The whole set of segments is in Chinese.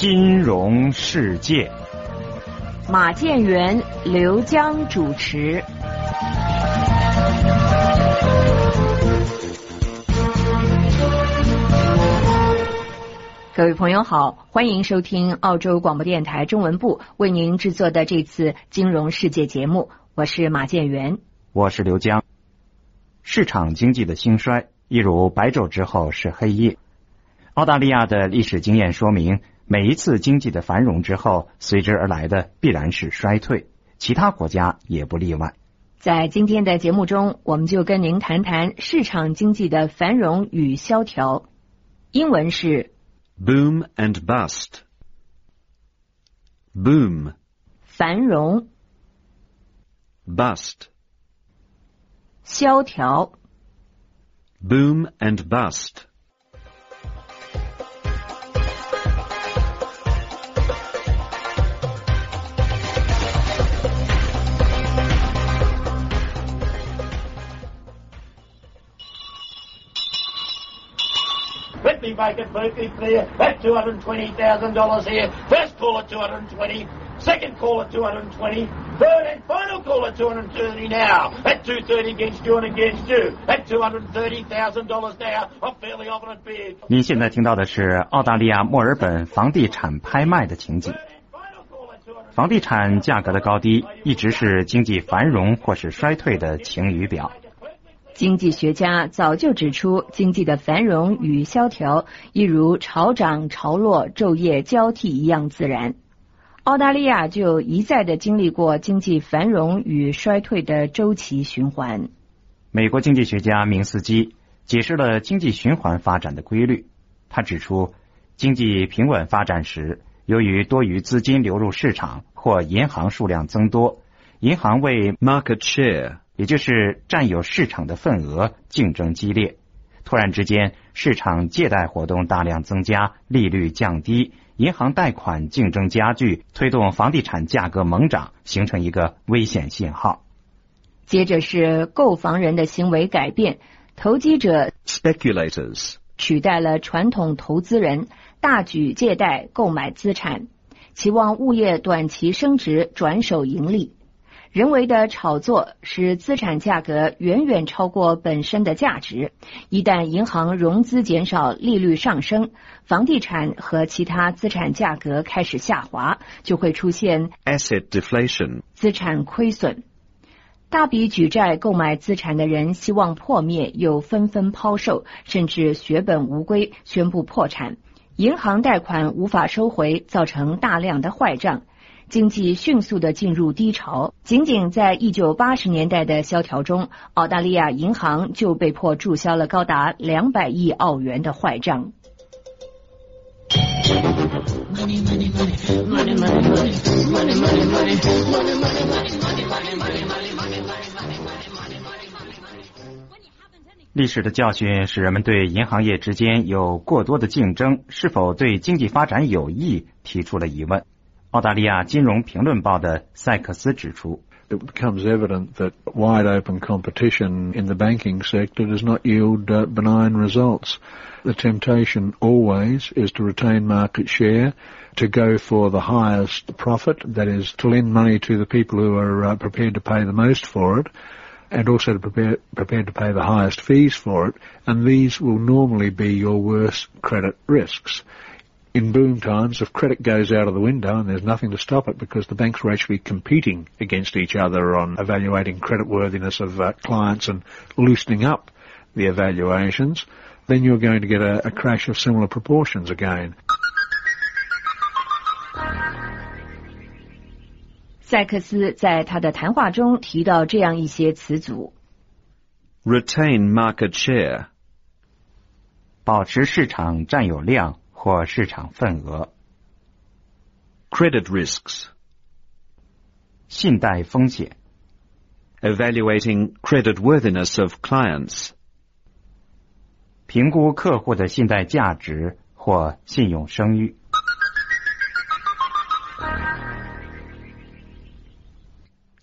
金融世界， 马建元、刘江主持。各位朋友好，欢迎收听澳洲广播电台中文部为您制作的这次金融世界节目，我是马建元， 我是刘江。市场经济的兴衰，一如白昼之后是黑夜。澳大利亚的历史经验说明，每一次经济的繁荣之后，随之而来的必然是衰退，其他国家也不例外。 在今天的节目中，我们就跟您谈谈市场经济的繁荣与萧条。英文是 Boom and bust. Boom. 繁荣 Bust. 萧条 Boom and bust. Whitby make it perfectly clear. At $220,000 here. First call at 220. Second call at 220. Third and final call at 230 now. At 230 against you and against you. At $230,000 now. A fairly obstinate bid. 您现在听到的是澳大利亚墨尔本房地产拍卖的情景。房地产价格的高低一直是经济繁荣或是衰退的晴雨表。 经济学家早就指出，经济的繁荣与萧条，一如潮涨潮落、昼夜交替一样自然。澳大利亚就一再的经历过经济繁荣与衰退的周期循环。 美国经济学家明斯基解释了经济循环发展的规律。他指出，经济平稳发展时，由于多余资金流入市场或银行数量增多，银行为 market share， 也就是占有市场的份额，竞争激烈。突然之间，市场借贷活动大量增加，利率降低，银行贷款竞争加剧，推动房地产价格猛涨，形成一个危险信号。 接着是购房人的行为改变，投机者 speculators 取代了传统投资人，大举借贷购买资产，期望物业短期升值，转手盈利。人为的炒作使资产价格远远超过本身的价值，一旦银行融资减少，利率上升，房地产和其他资产价格开始下滑，就会出现 asset deflation 资产亏损。大笔举债购买资产的人希望破灭，又纷纷抛售，甚至血本无归，宣布破产。银行贷款无法收回，造成大量的坏账。经济迅速的进入低潮，仅仅在1980年代的萧条中，澳大利亚银行就被迫注销了高达200亿澳元的坏账。 历史的教训使人们对银行业之间有过多的竞争是否对经济发展有益提出了疑问。澳大利亚金融评论报的塞克斯指出， It becomes evident that wide open competition in the banking sector does not yield benign results. The temptation always is to retain market share, to go for the highest profit, that is, to lend money to the people who are prepared to pay the most for it, and also to prepared to pay the highest fees for it, and these will normally be your worst credit risks.In boom times, if credit goes out of the window and there's nothing to stop it because the banks are actually competing against each other on evaluating creditworthiness of clients and loosening up the evaluations, then you're going to get a crash of similar proportions again. 塞克斯在他的谈话中提到这样一些词组 retain market share 保持市场占有量或市场份额 credit risks 信贷风险 evaluating creditworthiness of clients 评估客户的信贷价值或信用声誉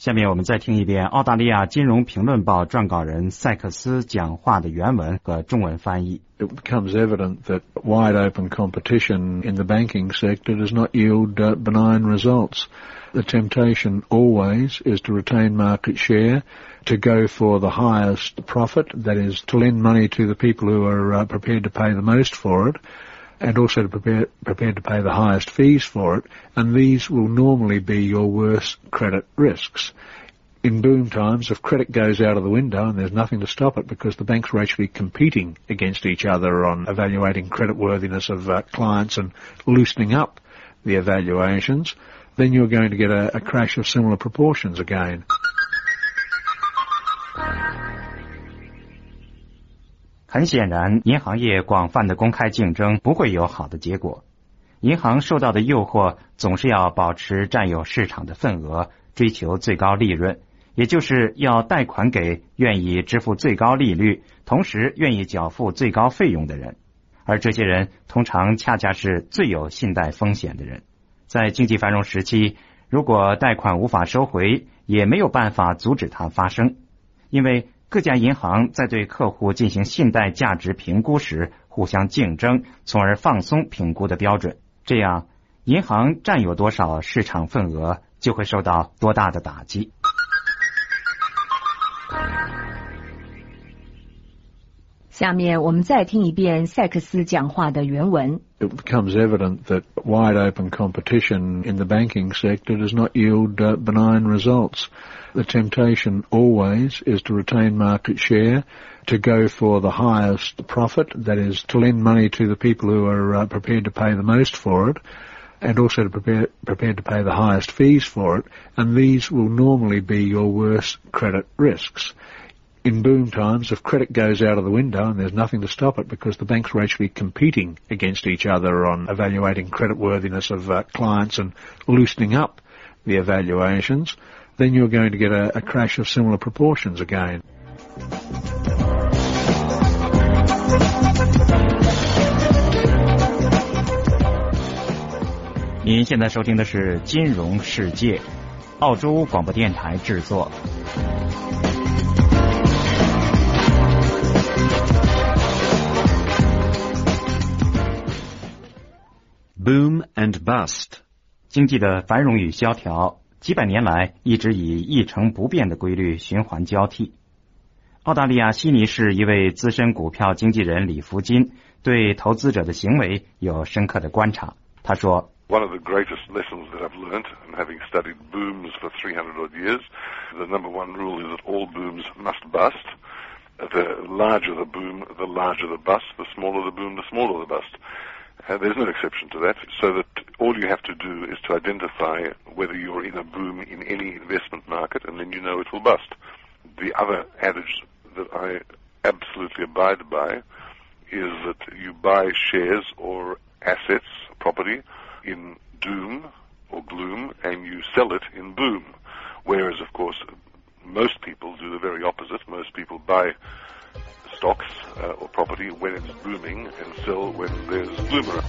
下面我们再听一遍澳大利亚金融评论报撰稿人塞克斯讲话的原文和中文翻译。 It becomes evident that wide open competition in the banking sector does not yield benign results. The temptation always is to retain market share, to go for the highest profit, that is, to lend money to the people who are prepared to pay the most for it, and also to prepared to pay the highest fees for it, and these will normally be your worst credit risks. In boom times, if credit goes out of the window and there's nothing to stop it because the banks are actually competing against each other on evaluating creditworthiness of clients and loosening up the evaluations, then you're going to get a crash of similar proportions again. 很显然，银行业广泛的公开竞争不会有好的结果。银行受到的诱惑总是要保持占有市场的份额，追求最高利润，也就是要贷款给愿意支付最高利率，同时愿意缴付最高费用的人。而这些人通常恰恰是最有信贷风险的人。在经济繁荣时期，如果贷款无法收回，也没有办法阻止它发生，因为各家银行在对客户进行信贷价值评估时互相竞争，从而放松评估的标准。这样，银行占有多少市场份额就会受到多大的打击。 下面我们再听一遍塞克斯讲话的原文。 It becomes evident that wide open competition in the banking sector does not yield benign results. The temptation always is to retain market share, to go for the highest profit, that is, to lend money to the people who are prepared to pay the most for it, and also to prepared to pay the highest fees for it, and these will normally be your worst credit risks. In boom times, if credit goes out of the window and there's nothing to stop it because the banks are actually competing against each other on evaluating creditworthiness of clients and loosening up the evaluations, then you're going to get a crash of similar proportions again. 您现在收听的是《金融世界》，澳洲广播电台制作。 Boom and bust. 经济的繁荣与萧条，几百年来一直以一成不变的规律循环交替。澳大利亚悉尼市一位资深股票经纪人李福金对投资者的行为有深刻的观察。他说 One of the greatest lessons that I've learnt, and having studied booms for 300 odd years, the number one rule is that all booms must bust. The larger the boom, the larger the bust. The smaller the boom, the smaller the bust. There's no exception to that, so that all you have to do is to identify whether you're in a boom in any investment market, and then you know it will bust. The other adage that I absolutely abide by is that you buy shares or assets, property, in doom or gloom, and you sell it in boom. Whereas, of course, most people do the very opposite. Most people buy stocks or property when it's booming and sell when there's gloom around.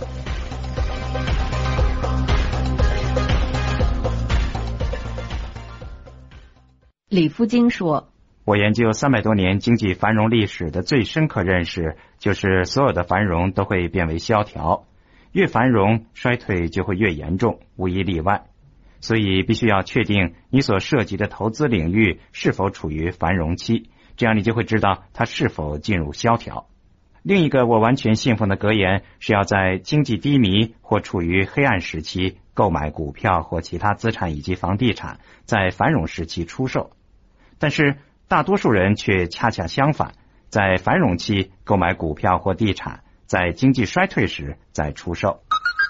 李福金说， 我研究300多年经济繁荣历史的最深刻认识，就是所有的繁荣都会变为萧条，越繁荣衰退就会越严重，无一例外。所以必须要确定你所涉及的投资领域是否处于繁荣期，这样你就会知道它是否进入萧条。另一个我完全信奉的格言是要在经济低迷或处于黑暗时期购买股票或其他资产以及房地产，在繁荣时期出售。但是大多数人却恰恰相反，在繁荣期购买股票或地产，在经济衰退时再出售。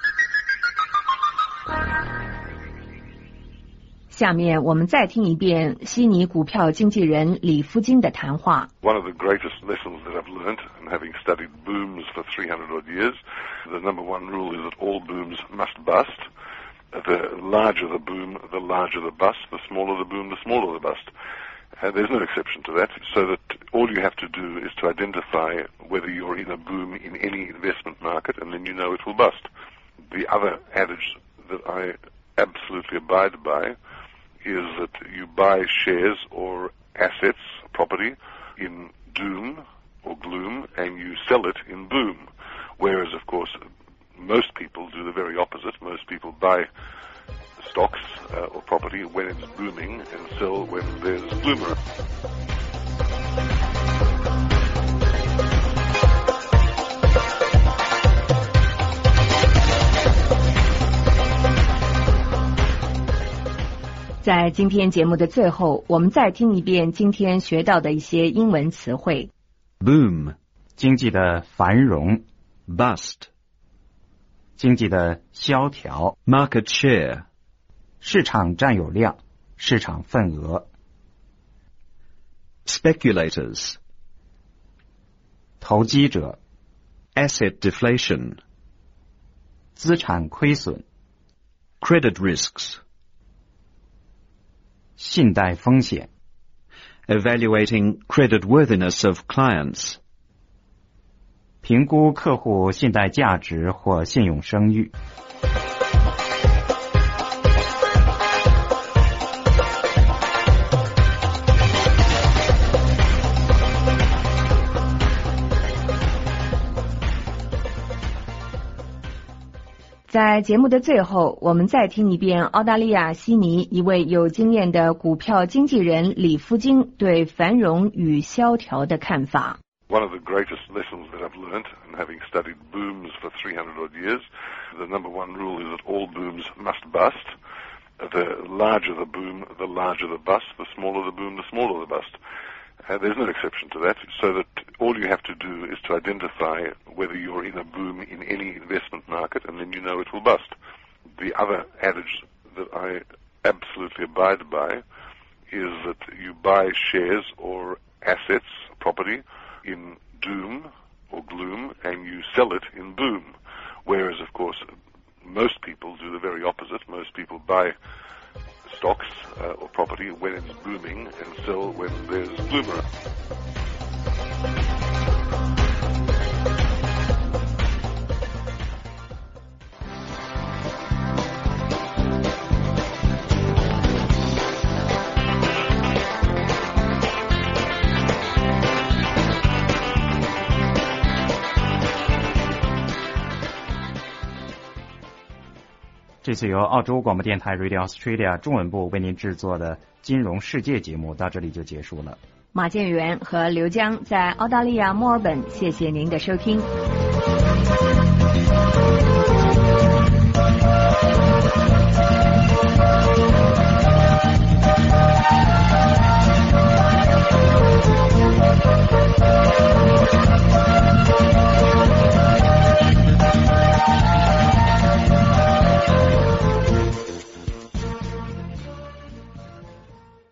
下面我们再听一遍悉尼股票经纪人李福金的谈话。 One of the greatest lessons that I've learnt, and having studied booms for 300 odd years, the number one rule is that all booms must bust. The larger the boom, the larger the bust. The smaller the boom, the smaller the bust. There's no exception to that, so that all you have to do is to identify whether you're in a boom in any investment market, and then you know it will bust. The other adage that I absolutely abide by is that you buy shares or assets, property, in doom or gloom, and you sell it in boom. Whereas, of course, most people do the very opposite. Most people buy stocks or property when it's booming and sell when there's bloomer. 在今天节目的最后，我们再听一遍今天学到的一些英文词汇。 Boom, 经济的繁荣， bust, 经济的萧条， market share, 市场占有量，市场份额， speculators, 投机者， asset deflation, 资产亏损， credit risks, 信贷风险， evaluating creditworthiness of clients, 评估客户信贷价值或信用声誉。 在节目的最后，我们再听一遍澳大利亚悉尼一位有经验的股票经纪人李福金对繁荣与萧条的看法。 One of the greatest lessons that I've learnt, and having studied booms for 300 odd years, the number one rule is that all booms must bust. The larger the boom, the larger the bust. The smaller the boom, the smaller the bust. There's no exception to that, so that all you have to do is to identify whether you're in a boom in any investment market, and then you know it will bust. The other adage that I absolutely abide by is that you buy shares or assets, property, in doom or gloom, and you sell it in boom. Whereas, of course, most people do the very opposite. Most people buy stocks or property when it's booming and sell when there's bloomer. 这次由澳洲广播电台 Radio Australia 中文部为您制作的金融世界节目到这里就结束了。 马建元和刘江在澳大利亚墨尔本，谢谢您的收听。